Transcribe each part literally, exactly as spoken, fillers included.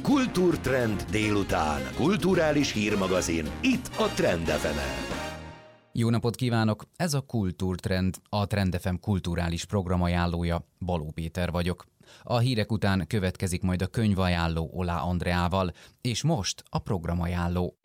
Kultúrtrend délután. Kulturális hírmagazin. Itt a Trend ef emen. Jó napot kívánok! Ez a Kultúrtrend, a Trend ef em kulturális programajánlója. Baló Péter vagyok. A hírek után következik majd a könyvajánló Olá Andreával, és most a programajánló.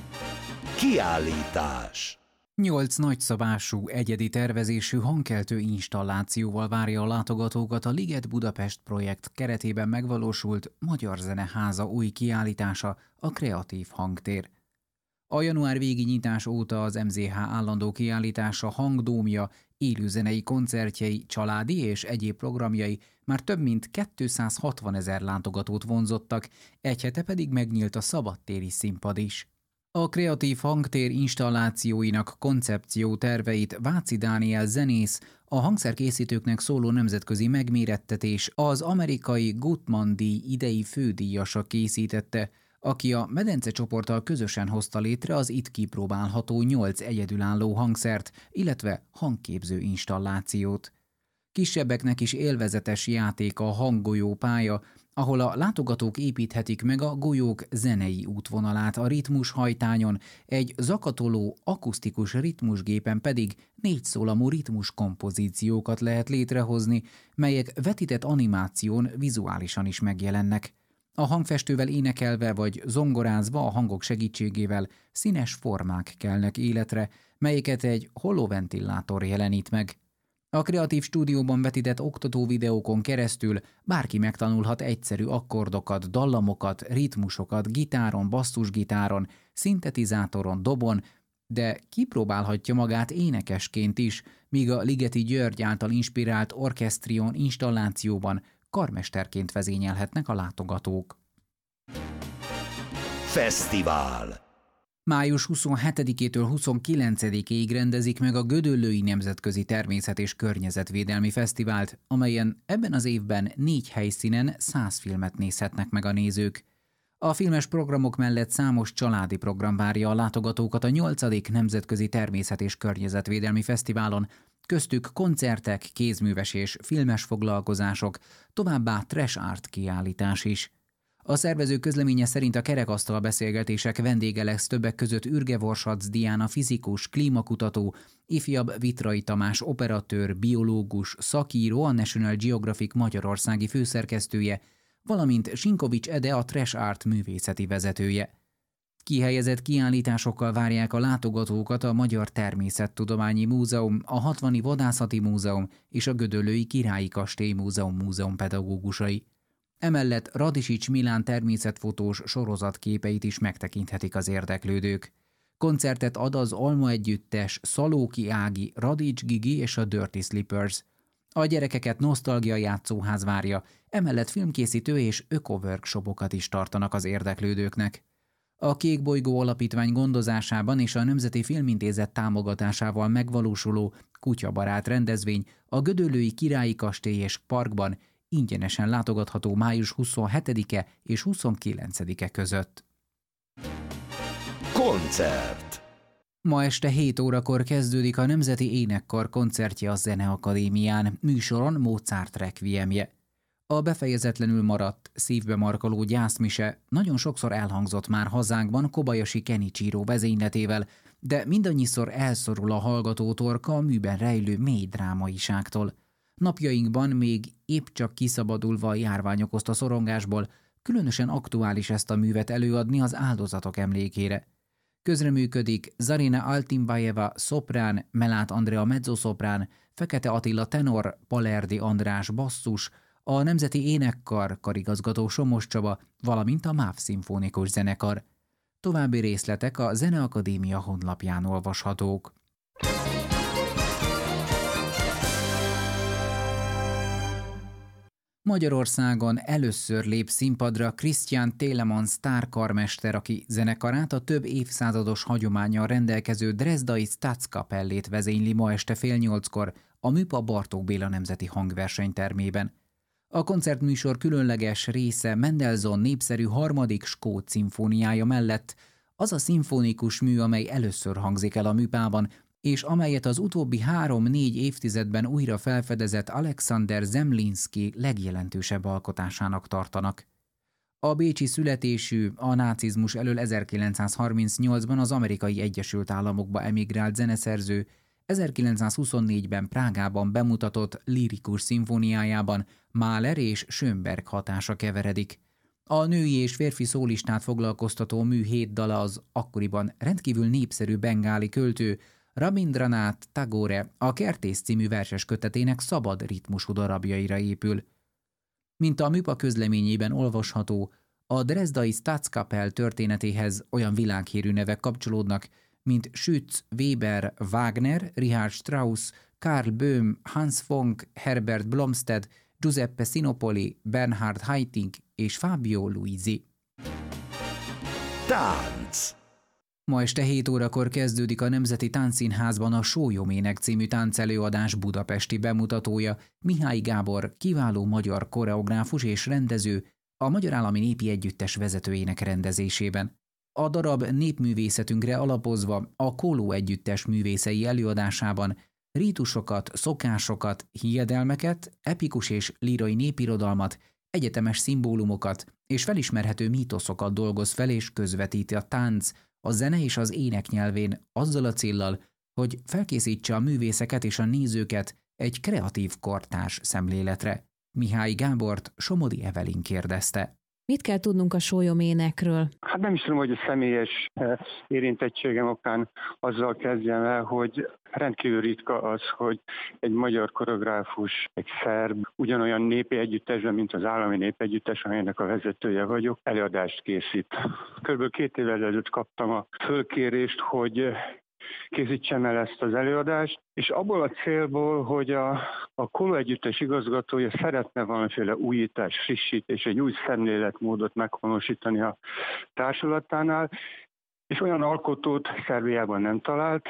Kiállítás. Nyolc nagyszabású, egyedi tervezésű hangkeltő installációval várja a látogatókat a Liget Budapest projekt keretében megvalósult Magyar Zeneháza új kiállítása, a Kreatív Hangtér. A január végi nyitás óta az em zé há állandó kiállítása hangdómja, élőzenei koncertjei, családi és egyéb programjai már több mint kétszázhatvanezer látogatót vonzottak, egy hete pedig megnyílt a szabadtéri színpad is. A Kreatív Hangtér installációinak koncepció terveit Váci Dániel zenész, a hangszerkészítőknek szóló nemzetközi megmérettetés az amerikai Gutmann-díj idei fődíjasa készítette, aki a Medence csoporttal közösen hozta létre az itt kipróbálható nyolc egyedülálló hangszert, illetve hangképző installációt. Kisebbeknek is élvezetes játék a hanggolyó pálya, ahol a látogatók építhetik meg a golyók zenei útvonalát a ritmushajtányon, egy zakatoló akusztikus ritmusgépen pedig négyszólamú ritmus kompozíciókat lehet létrehozni, melyek vetített animáción vizuálisan is megjelennek. A hangfestővel énekelve vagy zongorázva a hangok segítségével színes formák kelnek életre, melyeket egy holoventilátor jelenít meg. A kreatív stúdióban vetített oktató videókon keresztül bárki megtanulhat egyszerű akkordokat, dallamokat, ritmusokat gitáron, basszusgitáron, szintetizátoron, dobon, de kipróbálhatja magát énekesként is, míg a Ligeti György által inspirált Orchestrion installációban karmesterként vezényelhetnek a látogatók. Fesztivál. május huszonhetedikétől huszonkilencedikéig rendezik meg a Gödöllői Nemzetközi Természet- és Környezetvédelmi Fesztivált, amelyen ebben az évben négy helyszínen száz filmet nézhetnek meg a nézők. A filmes programok mellett számos családi program várja a látogatókat a nyolcadik Nemzetközi Természet- és Környezetvédelmi Fesztiválon, köztük koncertek, kézműves és filmes foglalkozások, továbbá trash art kiállítás is. A szervező közleménye szerint a kerekasztal beszélgetések vendége lesz többek között Ürge Vorsac Diana fizikus, klímakutató, ifjabb Vitrai Tamás operatőr, biológus, szakíró, a National Geographic magyarországi főszerkesztője, valamint Sinkovics Ede, a trash art művészeti vezetője. Kihelyezett kiállításokkal várják a látogatókat a Magyar Természettudományi Múzeum, a Hatvani Vadászati Múzeum és a Gödöllői Királyi Kastély Múzeum múzeumpedagógusai. Emellett Radisics Milán természetfotós sorozatképeit is megtekinthetik az érdeklődők. Koncertet ad az Alma Együttes, Szalóki Ági, Radics Gigi és a Dirty Slippers. A gyerekeket nosztalgia játszóház várja, emellett filmkészítő és öko-workshopokat is tartanak az érdeklődőknek. A Kék Bolygó Alapítvány gondozásában és a Nemzeti Filmintézet támogatásával megvalósuló kutyabarát rendezvény a Gödöllői Királyi Kastély és Parkban ingyenesen látogatható május huszonhetedike és huszonkilencedike között. Koncert. Ma este hét órakor kezdődik a Nemzeti Énekkar koncertje a Zeneakadémián, műsoron Mozart requiemje. A befejezetlenül maradt, szívbe markoló gyászmise nagyon sokszor elhangzott már hazánkban Kobayashi Kenichiro vezényletével, de mindannyiszor elszorul a hallgató torka a műben rejlő mély drámaiságtól. Napjainkban még épp csak kiszabadulva a járvány okozta szorongásból, különösen aktuális ezt a művet előadni az áldozatok emlékére. Közreműködik Zarina Altimbayeva szoprán, Melát Andrea mezzoszoprán, Fekete Attila tenor, Palerdi András basszus, a Nemzeti Énekkar karigazgató Somos Csaba, valamint a MÁV szimfonikus zenekar. További részletek a Zeneakadémia honlapján olvashatók. Magyarországon először lép színpadra Christian Telemann sztárkarmester, aki zenekarát a több évszázados hagyománnyal rendelkező Drezdai Staatskapellét vezényli ma este fél nyolckor a Műpa Bartók Béla Nemzeti Hangversenytermében. A koncertműsor különleges része Mendelssohn népszerű harmadik skót szimfóniája mellett az a szimfonikus mű, amely először hangzik el a Műpában, és amelyet az utóbbi három-négy évtizedben újra felfedezett Alexander Zemlinsky legjelentősebb alkotásának tartanak. A bécsi születésű, a nácizmus elől ezerkilencszázharmincnyolcban az Amerikai Egyesült Államokba emigrált zeneszerző ezerkilencszázhuszonnégyben Prágában bemutatott lírikus szimfóniájában Mahler és Schönberg hatása keveredik. A női és férfi szólistát foglalkoztató mű hét dala az akkoriban rendkívül népszerű bengáli költő Rabindranath Tagore a Kertész című verses kötetének szabad ritmusú darabjaira épül. Mint a műpa közleményében olvasható, a drezdai Staatskapelle történetéhez olyan világhírű nevek kapcsolódnak, mint Schütz, Weber, Wagner, Richard Strauss, Karl Böhm, Hans Fonck, Herbert Blomstedt, Giuseppe Sinopoli, Bernhard Haitink és Fabio Luisi. Tánc. Ma este hét órakor kezdődik a Nemzeti Táncszínházban a Sólyomének című táncelőadás budapesti bemutatója. Mihály Gábor, kiváló magyar koreográfus és rendező, a Magyar Állami Népi Együttes vezetőjének rendezésében. A darab népművészetünkre alapozva a Kóló Együttes művészei előadásában rítusokat, szokásokat, hiedelmeket, epikus és lírai népirodalmat, egyetemes szimbólumokat és felismerhető mítoszokat dolgoz fel és közvetíti a tánc, a zene és az ének nyelvén azzal a céllal, hogy felkészítse a művészeket és a nézőket egy kreatív kortárs szemléletre. Mihály Gábort Somodi Evelin kérdezte. Mit kell tudnunk a sólyoménekről? Hát nem is tudom, hogy a személyes érintettségem okán azzal kezdjem el, hogy rendkívül ritka az, hogy egy magyar koreográfus, egy szerb, ugyanolyan népi együttesben, mint az Állami Népi Együttes, amelynek a vezetője vagyok, előadást készít. Körülbelül két évvel ezelőtt kaptam a fölkérést, hogy készítsem el ezt az előadást, és abból a célból, hogy a, a Kóló Együttes igazgatója szeretne valamiféle újítás, frissítés, egy új szemléletmódot meghonosítani a társulatánál, és olyan alkotót Szerbiában nem talált,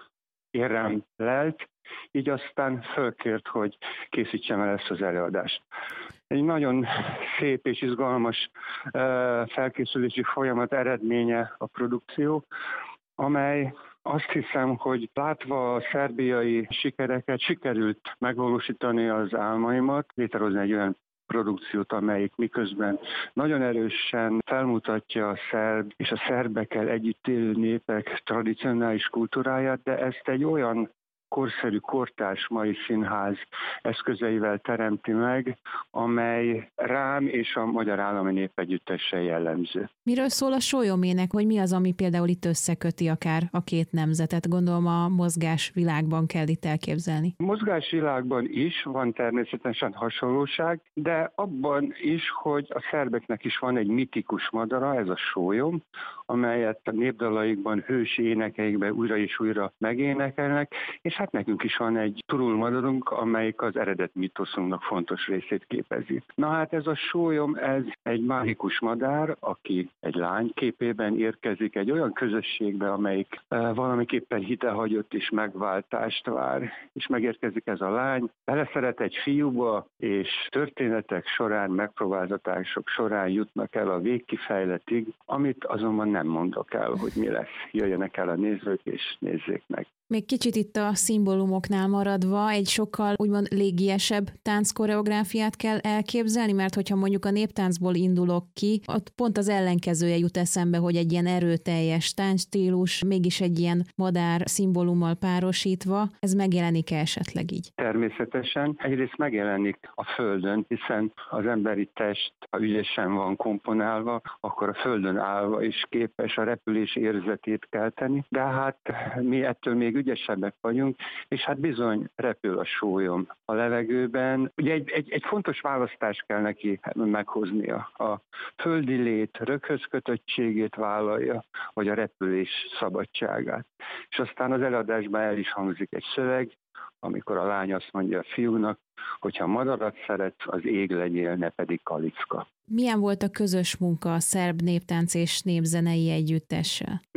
én rám lelt, így aztán fölkért, hogy készítsem el ezt az előadást. Egy nagyon szép és izgalmas felkészülési folyamat eredménye a produkció, amely azt hiszem, hogy látva a szerbiai sikereket, sikerült megvalósítani az álmaimat, létrehozni egy olyan produkciót, amelyik miközben nagyon erősen felmutatja a szerb és a szerbekkel együtt élő népek tradicionális kultúráját, de ezt egy olyan korszerű, kortárs mai színház eszközeivel teremti meg, amely rám és a Magyar Állami Népegyüttessel jellemző. Miről szól a sólyomének, hogy mi az, ami például itt összeköti akár a két nemzetet? Gondolom a mozgás világban kell itt elképzelni. A mozgás világban is van természetesen hasonlóság, de abban is, hogy a szerbeknek is van egy mitikus madara, ez a sólyom, amelyet a népdalaikban, hősi énekeikben újra és újra megénekelnek, és hát nekünk is van egy turulmadarunk, amelyik az eredet mitoszunknak fontos részét képezi. Na hát ez a sólyom, ez egy mágikus madár, aki egy lány képében érkezik egy olyan közösségbe, amelyik valamiképpen hitehagyott és megváltást vár, és megérkezik ez a lány, beleszeret egy fiúba, és történetek során, megpróbáltatások során jutnak el a végkifejletig, amit azonban nem mondok el, hogy mi lesz. Jöjjenek el a nézők, és nézzék meg. Még kicsit itt a szimbólumoknál maradva, egy sokkal úgymond légiesebb tánckoreográfiát kell elképzelni, mert hogyha mondjuk a néptáncból indulok ki, ott pont az ellenkezője jut eszembe, hogy egy ilyen erőteljes táncstílus, mégis egy ilyen madár szimbólummal párosítva, ez megjelenik-e esetleg így? Természetesen. Egyrészt megjelenik a földön, hiszen az emberi test, ha ügyesen van komponálva, akkor a földön állva is képes a repülés érzetét kelteni, de hát mi ettől még ügyesebbek vagyunk, és hát bizony repül a sólyom a levegőben. Ugye egy, egy, egy fontos választást kell neki meghoznia. A földi lét röghöz kötöttségét vállalja, vagy a repülés szabadságát. És aztán az előadásban el is hangzik egy szöveg, amikor a lány azt mondja a fiúnak, hogyha madarat szeretsz, az ég legyél, ne pedig kalicka. Milyen volt a közös munka a szerb néptánc és népzenei együttessel?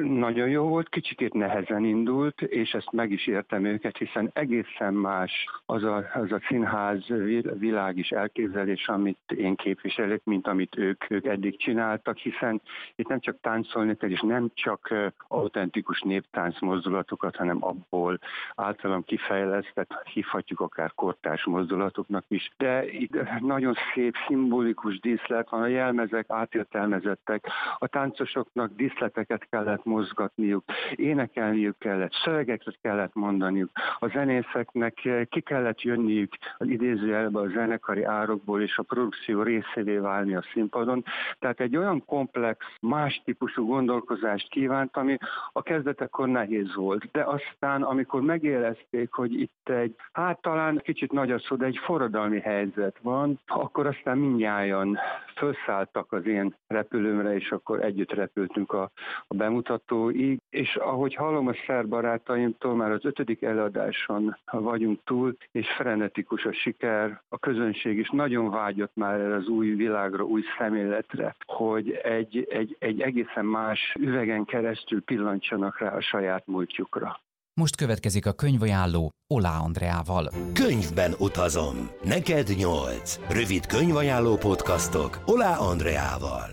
nagyon jó volt, kicsikét nehezen indult, és ezt meg is értem őket, hiszen egészen más az a, az a színház világis elképzelés, amit én képviselek, mint amit ők, ők eddig csináltak, hiszen itt nem csak táncolni kell, és nem csak autentikus néptánc mozdulatokat, hanem abból általam kifejlesztett, hívhatjuk akár kortárs mozdulatoknak is. De itt nagyon szép, szimbolikus díszlet van, a jelmezek átértelmezettek, a táncosoknak díszleteket kellett mozgatniuk, énekelniük kellett, szövegeket kellett mondaniuk, a zenészeknek ki kellett jönniük az idézőjelbe a zenekari árokból, és a produkció részévé válni a színpadon. Tehát egy olyan komplex, más típusú gondolkozást kívánt, ami a kezdetekkor nehéz volt. De aztán, amikor megérezték, hogy itt egy, hát talán kicsit nagy a szó, de egy forradalmi helyzet van, akkor aztán mindnyájan felszálltak az én repülőmre, és akkor együtt repültünk a, a bemutatóig. És ahogy hallom a szerb barátaimtól, már az ötödik előadáson vagyunk túl, és frenetikus a siker, a közönség is nagyon vágyott már erre az új világra, új szemléletre, hogy egy, egy, egy egészen más üvegen keresztül pillantsanak rá a saját múltjukra. Most következik a könyvajánló Oláh Andreával. Könyvben utazom. Neked nyolc. Rövid könyvajánló podcastok Oláh Andreával.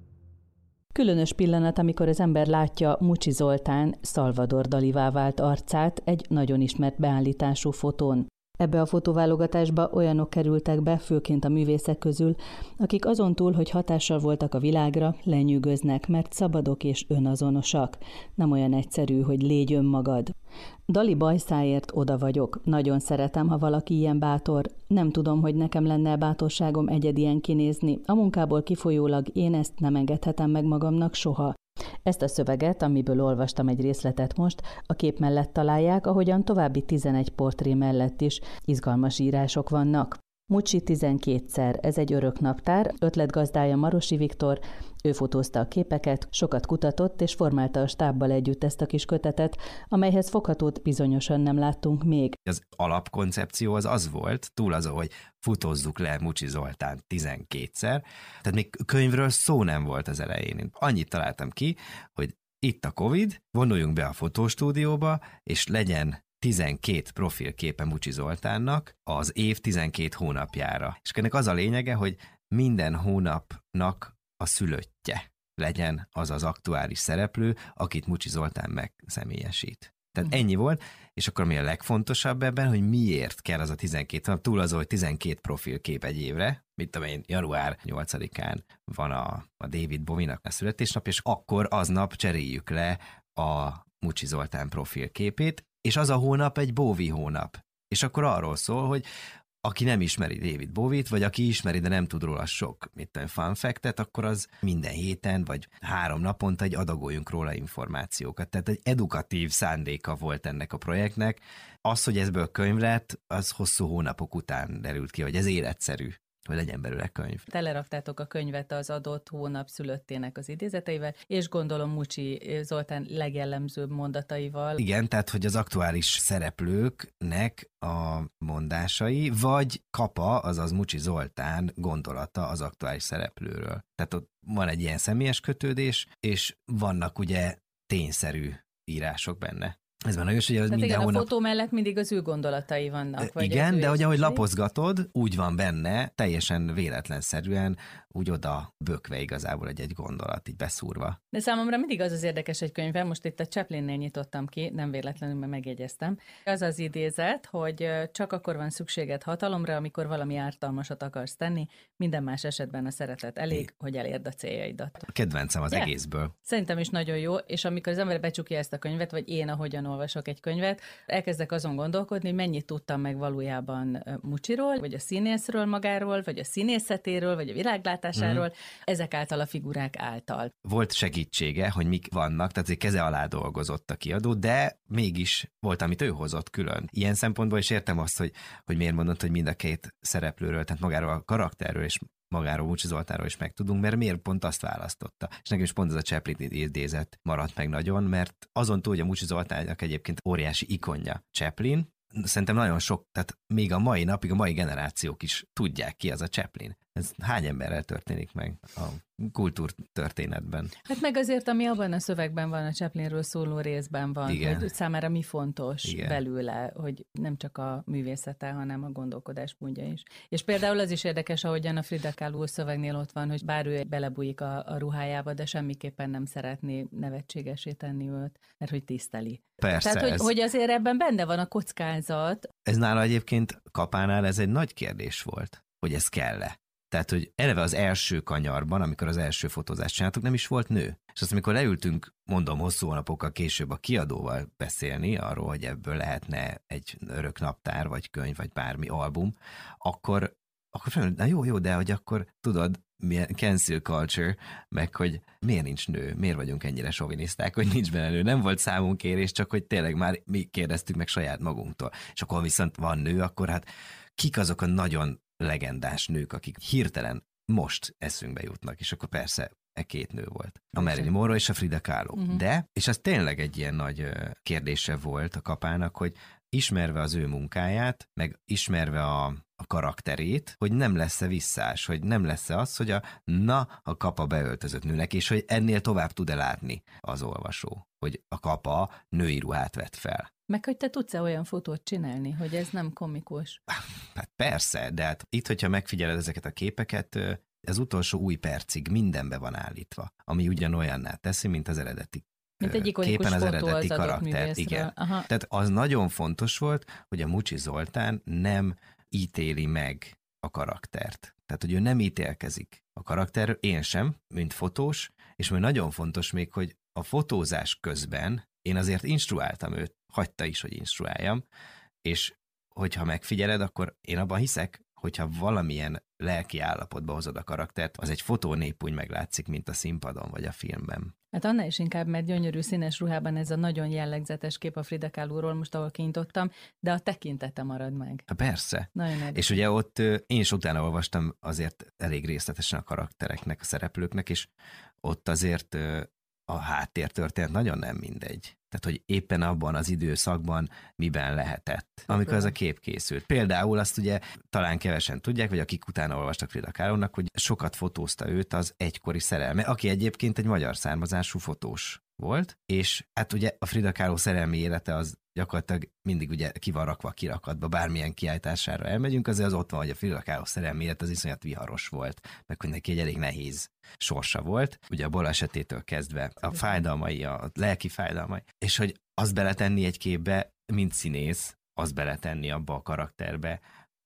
Különös pillanat, amikor az ember látja Mucsi Zoltán Salvador Dalivá vált arcát egy nagyon ismert beállítású fotón. Ebbe a fotóválogatásba olyanok kerültek be, főként a művészek közül, akik azon túl, hogy hatással voltak a világra, lenyűgöznek, mert szabadok és önazonosak. Nem olyan egyszerű, hogy légy önmagad. Dali bajszáért oda vagyok. Nagyon szeretem, ha valaki ilyen bátor. Nem tudom, hogy nekem lenne bátorságom egyedien kinézni. A munkából kifolyólag én ezt nem engedhetem meg magamnak soha. Ezt a szöveget, amiből olvastam egy részletet most, a kép mellett találják, ahogyan további tizenegy portré mellett is izgalmas írások vannak. Mucsi tizenkétszer, ez egy örök naptár, ötletgazdája Marosi Viktor, ő fotózta a képeket, sokat kutatott és formálta a stábbal együtt ezt a kis kötetet, amelyhez foghatót bizonyosan nem láttunk még. Az alapkoncepció az az volt, túl azon, hogy futózzuk le Mucsi Zoltán tizenkétszer, tehát még könyvről szó nem volt az elején. Annyit találtam ki, hogy itt a Covid, vonuljunk be a fotóstúdióba, és legyen tizenkét profilképe Mucsi Zoltánnak az év tizenkét hónapjára. És ennek az a lényege, hogy minden hónapnak a szülöttje legyen az az aktuális szereplő, akit Mucsi Zoltán megszemélyesít. Tehát ennyi volt, és akkor mi a legfontosabb ebben, hogy miért kell az a tizenkét hónap, túl az, hogy tizenkét profilkép egy évre, mit tudom én, január nyolcadikán van a, a David Bowie-nak a születésnap, és akkor aznap cseréljük le a Mucsi Zoltán profilképét, és az a hónap egy Bowie hónap. És akkor arról szól, hogy aki nem ismeri David Bowie-t, vagy aki ismeri, de nem tud róla sok, mit tudom, fun fact-et, akkor az minden héten, vagy három naponta egy adagoljunk róla információkat. Tehát egy edukatív szándéka volt ennek a projektnek. Az, hogy ebből könyv lett, az hosszú hónapok után derült ki, hogy ez életszerű, hogy legyen belőle könyv. Teleraktátok a könyvet az adott hónap szülöttének az idézeteivel, és gondolom Mucsi Zoltán legjellemzőbb mondataival. Igen, tehát hogy az aktuális szereplőknek a mondásai, vagy Kapa, azaz Mucsi Zoltán gondolata az aktuális szereplőről. Tehát ott van egy ilyen személyes kötődés, és vannak ugye tényszerű írások benne. Ez van nagyon, hogy az minden igen, hónap... a fotó mellett mindig az ő gondolatai vannak. Vagy igen, de hogy ahogy lapozgatod, úgy van benne, teljesen véletlenszerűen, úgy oda bökve igazából egy-egy gondolat, így beszúrva. De számomra mindig az az érdekes egy könyvben, most itt a Chaplinnél nyitottam ki, nem véletlenül, mert megjegyeztem. Az az idézet, hogy csak akkor van szükséged hatalomra, amikor valami ártalmasat akarsz tenni, minden más esetben a szeretet elég, é. hogy elérd a céljaidat. A kedvencem az yeah. egészből. Szerintem is nagyon jó, és amikor az ember becsukja ezt a könyvet, vagy én, ahogyan olvasok egy könyvet, elkezdek azon gondolkodni, hogy mennyit tudtam meg valójában Mucsiról, vagy a színészről magáról, vagy a színészetéről, vagy a világlátásáról, mm. ezek által a figurák által. Volt segítsége, hogy mik vannak, tehát egy keze alá dolgozott a kiadó, de mégis volt, amit ő hozott külön. Ilyen szempontból is értem azt, hogy, hogy miért mondod, hogy mind a két szereplőről, tehát magáról a karakterről és magáról Mucsi Zoltánról is megtudunk, mert miért pont azt választotta. És nekem is pont ez a Chaplin idézet maradt meg nagyon, mert azon túl, hogy a Mucsi Zoltánnak egyébként óriási ikonja Chaplin, szerintem nagyon sok, tehát még a mai napig a mai generációk is tudják ki az a Chaplin. Ez hány emberrel történik meg a kultúrtörténetben? Hát meg azért, ami abban a szövegben van, a Chaplinről szóló részben van, igen. Hogy számára mi fontos igen. belőle, hogy nem csak a művészete, hanem a gondolkodásmódja is. És például az is érdekes, ahogyan a Frida Kahlo szövegnél ott van, hogy bár ő belebújik a, a ruhájába, de semmiképpen nem szeretné nevetségesé tenni őt, mert hogy tiszteli. Persze. Tehát, hogy, ez... hogy azért ebben benne van a kockázat. Ez nála egyébként Kapánál ez egy nagy kérdés volt, hogy ez kell-e. Tehát, hogy eleve az első kanyarban, amikor az első fotózást csináltuk, nem is volt nő. És azt, amikor leültünk, mondom, hosszú hónapokkal később a kiadóval beszélni arról, hogy ebből lehetne egy örök naptár, vagy könyv, vagy bármi album, akkor, akkor felmerült, na jó, jó, de hogy akkor tudod, milyen cancel culture, meg hogy miért nincs nő, miért vagyunk ennyire soviniszták, hogy nincs benne nő. Nem volt számunkérés, csak hogy tényleg már mi kérdeztük meg saját magunktól. És akkor viszont van nő, akkor hát kik azok a nagyon legendás nők, akik hirtelen most eszünkbe jutnak, és akkor persze e két nő volt. A Marilyn Monroe és a Frida Kahlo. Uh-huh. De, és az tényleg egy ilyen nagy kérdése volt a Kapának, hogy ismerve az ő munkáját, meg ismerve a, a karakterét, hogy nem lesz-e visszás, hogy nem lesz-e az, hogy a na, a Kapa beöltözött nőnek, és hogy ennél tovább tud-e látni az olvasó, hogy a Kapa női ruhát vett fel. Meg hogy te tudsz-e olyan fotót csinálni, hogy ez nem komikus? Hát persze, de hát itt, hogyha megfigyeled ezeket a képeket, az utolsó új percig mindenbe van állítva, ami ugyanolyanná teszi, mint az eredeti mint egy képen az eredeti az karakter. Igen. Aha. Tehát az nagyon fontos volt, hogy a Mucsi Zoltán nem ítéli meg a karaktert. Tehát, hogy ő nem ítélkezik a karakterről, én sem, mint fotós, és még nagyon fontos még, hogy a fotózás közben én azért instruáltam őt, hagyta is, hogy instruáljam, és hogyha megfigyeled, akkor én abban hiszek, hogyha valamilyen lelki állapotba hozod a karaktert, az egy fotón épp úgy meglátszik, mint a színpadon vagy a filmben. Hát annál is inkább, mert gyönyörű színes ruhában ez a nagyon jellegzetes kép a Frida Kahlo-ról, most ahol kinyitottam, de a tekintete marad meg. Ha persze. Nagyon és ugye ott én is utána olvastam azért elég részletesen a karaktereknek, a szereplőknek, és ott azért a háttértörténet nagyon nem mindegy. Tehát, hogy éppen abban az időszakban miben lehetett, amikor ez a kép készült. Például azt ugye talán kevesen tudják, vagy akik utána olvastak Frida Kahlo-nak, hogy sokat fotózta őt az egykori szerelme, aki egyébként egy magyar származású fotós volt, és hát ugye a Frida Kahlo szerelmi élete az gyakorlatilag mindig ugye ki van rakva kirakatba, bármilyen kiállítására elmegyünk, azért az ott van, hogy a Frida Kahlo szerelmi élet az iszonyat viharos volt, meg hogy neki egy elég nehéz sorsa volt, ugye a balesetétől kezdve a fájdalmai, a lelki fájdalmai, és hogy azt beletenni egy képbe, mint színész, azt beletenni abba a karakterbe,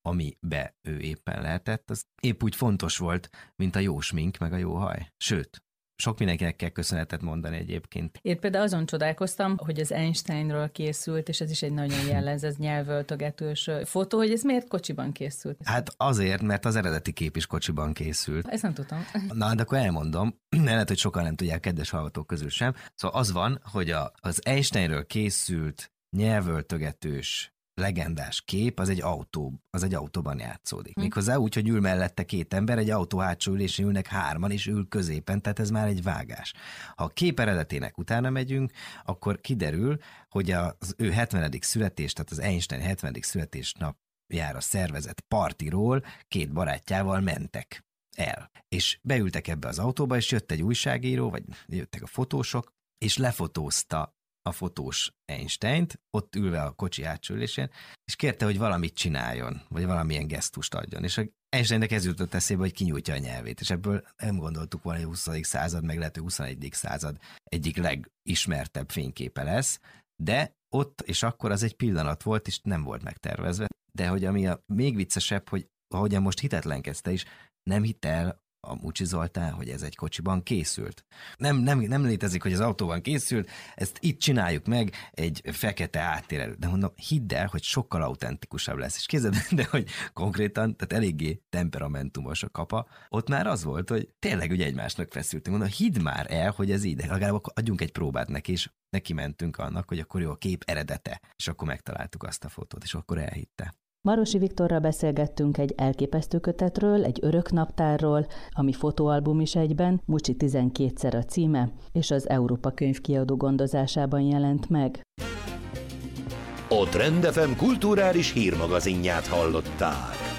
amibe ő éppen lehetett, az épp úgy fontos volt, mint a jó smink, meg a jó haj. Sőt, sok mindenkinek kell köszönetet mondani egyébként. Én például azon csodálkoztam, hogy az Einsteinről készült, és ez is egy nagyon jellemző, ez nyelvöltögetős fotó, hogy ez miért kocsiban készült? Hát azért, mert az eredeti kép is kocsiban készült. Ezt nem tudtam. Na, de akkor elmondom, lehet, hogy sokan nem tudják, kedves hallgatók közül sem. Szóval az van, hogy a, az Einsteinről készült nyelvöltögetős legendás kép, az egy autó, az egy autóban játszódik. Hm. Méghozzá úgy, hogy ül mellette két ember, egy autó hátsó ülésén ülnek hárman, és ül középen, tehát ez már egy vágás. Ha a kép eredetének utána megyünk, akkor kiderül, hogy az ő hetvenedik születés, tehát az Einstein hetvenedik születésnapjára szervezett partiról két barátjával mentek el. És beültek ebbe az autóba, és jött egy újságíró, vagy jöttek a fotósok, és lefotózta a fotós Einsteint, ott ülve a kocsi hátsó ülésén, és kérte, hogy valamit csináljon, vagy valamilyen gesztust adjon. És Einsteinnek ez jutott eszébe, hogy kinyújtja a nyelvét, és ebből nem gondoltuk volna, hogy a huszadik század, meg lehet, hogy huszonegyedik század egyik legismertebb fényképe lesz, de ott és akkor az egy pillanat volt, és nem volt megtervezve. De hogy ami a még viccesebb, hogy ahogyan most hitetlenkedte is, nem hitt el a Mucsi Zoltán, hogy ez egy kocsiban készült. Nem, nem, nem létezik, hogy az autóban készült, ezt itt csináljuk meg egy fekete háttér előtt. De mondom, hidd el, hogy sokkal autentikusabb lesz. És képzeld, de hogy konkrétan, tehát eléggé temperamentumos a Kapa, ott már az volt, hogy tényleg ugye egymásnak feszültünk. Mondom, hidd már el, hogy ez így, de legalább akkor adjunk egy próbát neki, és neki mentünk annak, hogy akkor jó, a kép eredete. És akkor megtaláltuk azt a fotót, és akkor elhitte. Marosi Viktorral beszélgettünk egy elképesztő kötetről, egy örök naptárról, ami fotóalbum is egyben, Mucsi tizenkétszer a címe, és az Európa Könyvkiadó gondozásában jelent meg. A Trend ef em kulturális hírmagazinját hallották.